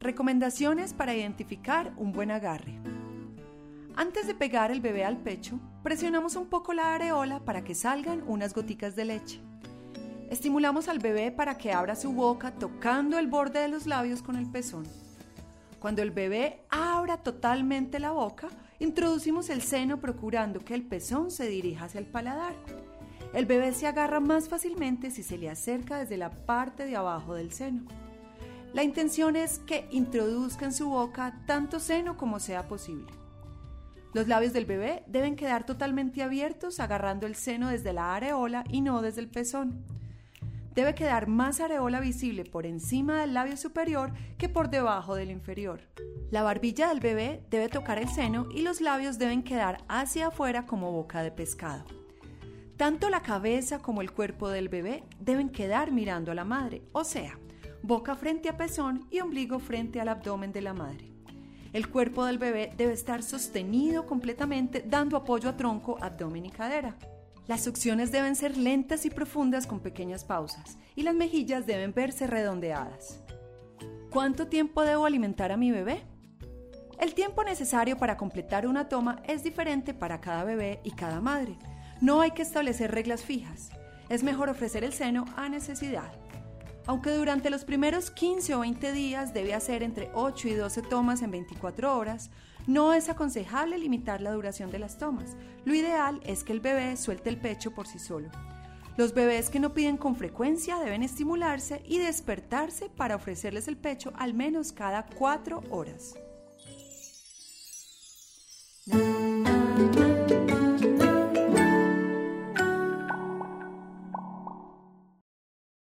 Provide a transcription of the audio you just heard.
Recomendaciones para identificar un buen agarre. Antes de pegar el bebé al pecho, presionamos un poco la areola para que salgan unas goticas de leche. Estimulamos al bebé para que abra su boca tocando el borde de los labios con el pezón. Cuando el bebé abra totalmente la boca, introducimos el seno procurando que el pezón se dirija hacia el paladar. El bebé se agarra más fácilmente si se le acerca desde la parte de abajo del seno. La intención es que introduzca en su boca tanto seno como sea posible. Los labios del bebé deben quedar totalmente abiertos agarrando el seno desde la areola y no desde el pezón. Debe quedar más areola visible por encima del labio superior que por debajo del inferior. La barbilla del bebé debe tocar el seno y los labios deben quedar hacia afuera como boca de pescado. Tanto la cabeza como el cuerpo del bebé deben quedar mirando a la madre, o sea, boca frente a pezón y ombligo frente al abdomen de la madre. El cuerpo del bebé debe estar sostenido completamente, dando apoyo a tronco, abdomen y cadera. Las succiones deben ser lentas y profundas con pequeñas pausas, y las mejillas deben verse redondeadas. ¿Cuánto tiempo debo alimentar a mi bebé? El tiempo necesario para completar una toma es diferente para cada bebé y cada madre. No hay que establecer reglas fijas. Es mejor ofrecer el seno a necesidad. Aunque durante los primeros 15 o 20 días debe hacer entre 8 y 12 tomas en 24 horas, no es aconsejable limitar la duración de las tomas. Lo ideal es que el bebé suelte el pecho por sí solo. Los bebés que no piden con frecuencia deben estimularse y despertarse para ofrecerles el pecho al menos cada 4 horas.